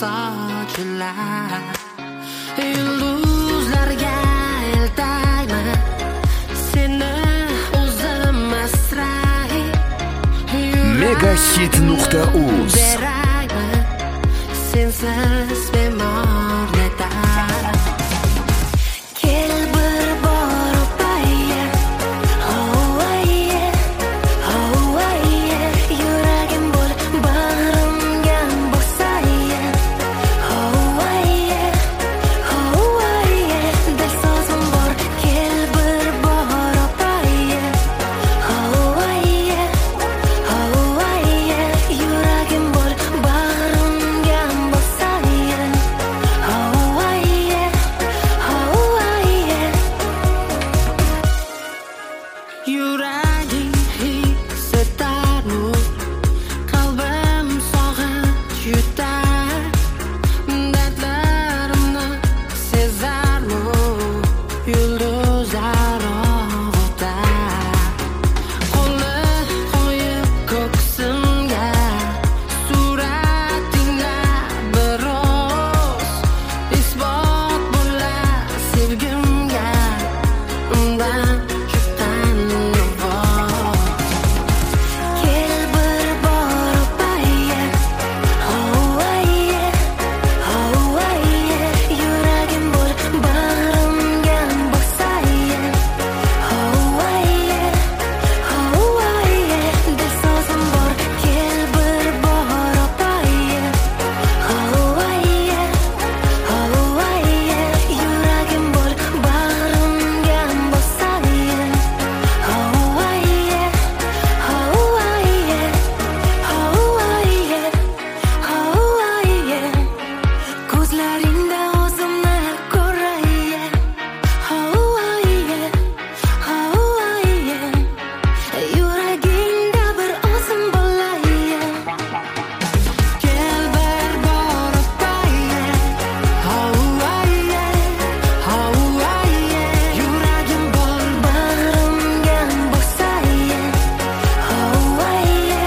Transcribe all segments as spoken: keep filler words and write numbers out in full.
sochilar. Yulduzlarga eltayman seni o'zim asray. Megahit nuqta uz sensiz bemor netar. Kel bir bor opaye, hovaye, hovaye, yuragim bo'l bag'rimga bosaye, hovaye, hovaye, dil sozim bor. Kel bir bor opaye, hovaye, hovaye, yuragim bo'l bag'rimga bosaye, hovaye, hovaye. Yuraging his-etarmu, qalbim sog'inch yutar. Dardlarimni sezarmu, yulduzlar ovutar. Qo'lni qo'yib ko'ksimga, suratingga biroz isbot bo'lar sevgimga. Undan juftdan voz. Kel bir bor opaye, hovaye, hovaye, yuragim bo'l bag'rimga bosaye, hovaye, hovaye, dil sozim bor. Kel bir bor opaye, hovaye, hovaye, yuragim bo'l bag'rimga bosaye, hovaye, hovaye, hovaye, hovaye. Ko'zlaringda o'zimni ko'raye, hovaye, hovaye, yuragingda bir o'zim bo'laye. Kel bir bor opaye, hovaye, hovaye, yuragim bo'l bag'rimga bosaye, hovaye,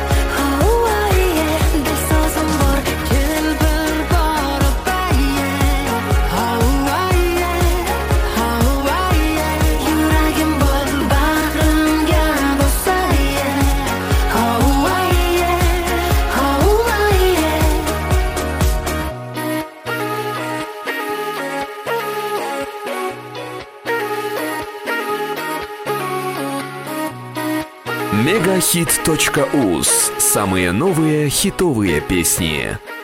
hovaye, dil sozim bor. Kel bir bor opaye, hovaye, hovaye, yuragim bo'l bag'rimga bosaye, hovaye, hovaye. Megahit точка уз. Самые новые хитовые песни.